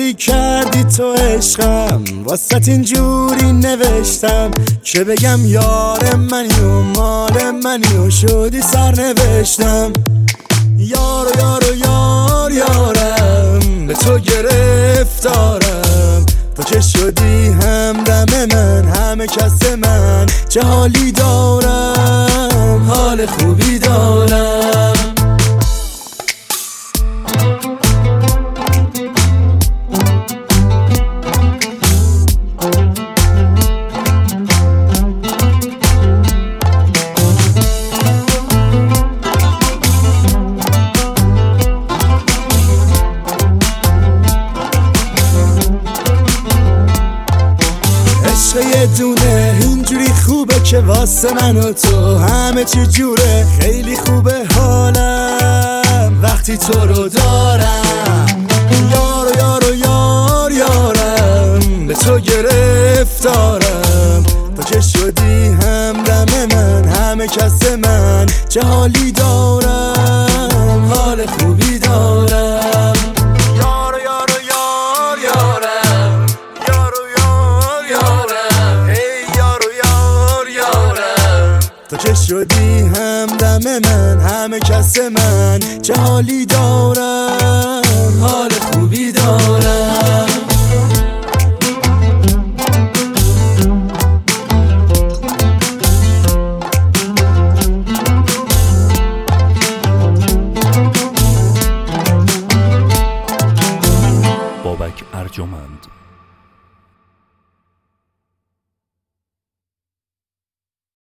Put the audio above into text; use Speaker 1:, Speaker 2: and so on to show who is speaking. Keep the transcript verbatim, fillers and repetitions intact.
Speaker 1: جوری کردی تو عشقم، واسه اینجوری نوشتم که بگم یار منی و مال منی و شدی سرنوشتم. یار و یار و یار یارم، به تو گرفتارم، تو که شدی همدم من، همه کس من، چه حالی دارم، حال خوبی دارم. یه دونه اینجوری خوبه که واسه من و تو همه چی جوره، خیلی خوبه حالم وقتی تو رو دارم. یار و یار و یار یارم، به تو گرفتارم، تو که شدی همدم من، همه کس من، چه حالی دارم، حال خوبی دارم. تو که شدی همدم من، همه کس من، چه حالی دارم، حال خوبی دارم.
Speaker 2: بابک ارجمند.